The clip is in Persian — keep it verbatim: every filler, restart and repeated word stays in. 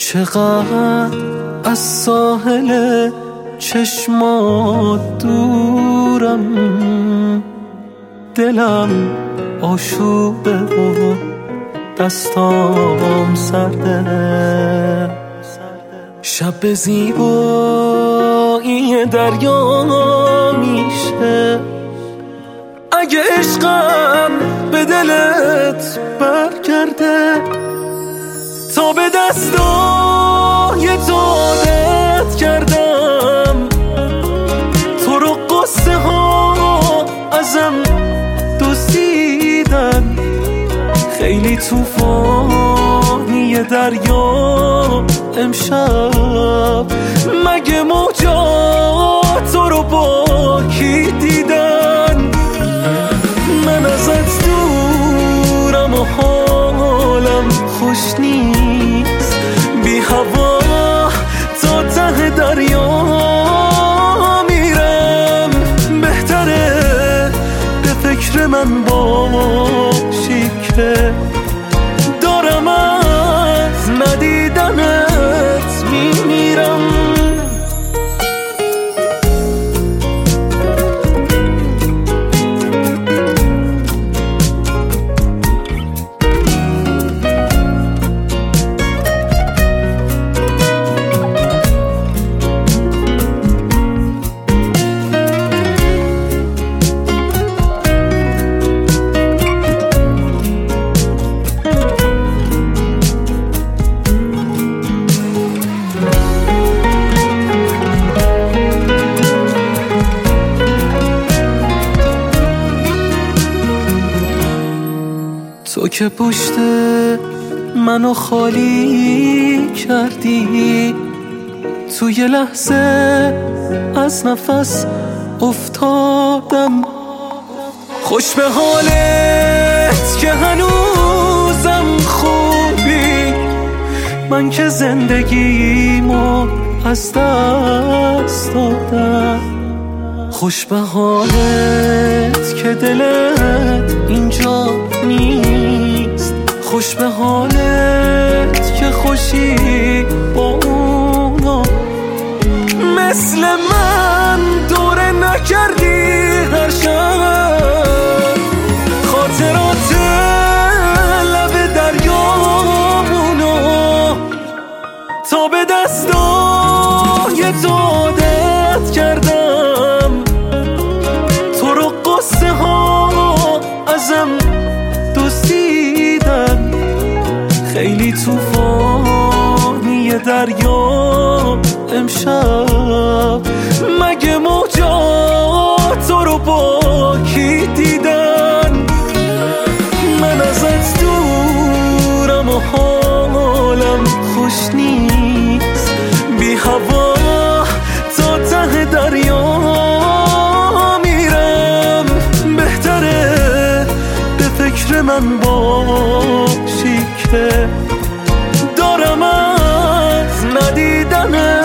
چقدر از ساحل چشمات دورم، دلم آشوبه و دستام سرده. شب زیبایی دریا میشه اگه عشقم به دلت برگرده. تا به دستای تو عادت کردم، تو رو قصه ها ازم دزدیدن. خیلی طوفانی دریا امشب، مگه موجات تو رو با کی دیدن؟ من ازت دورم و حالم خوش نیست، بی هوا تا ته دریا میرم. بهتره به فکر من باشی که دارم از ندیدنت میمیرم. تو که پشت منو خالی کردی، تو یه لحظه از نفس افتادم. خوش به حالت که هنوزم خوبی، من که زندگیمو از دست دادم. خوش به حالت که دلت اینجا نیست، خوش به حالت که خوشی با اونا. مثل من دوره نکردی هر شب، خاطرات لب دریامونو. تا به دستای تو عادت کردم، تو رو قصه ها ازم دزدیدن. خیلی طوفانی دریا امشب، مگه موجات تو رو با کی دیدن؟ من ازت دورم و حالم خوش نیست، بی هوا تا ته دریا میرم. بهتره به فکر من باشی که دارم از ندیدنت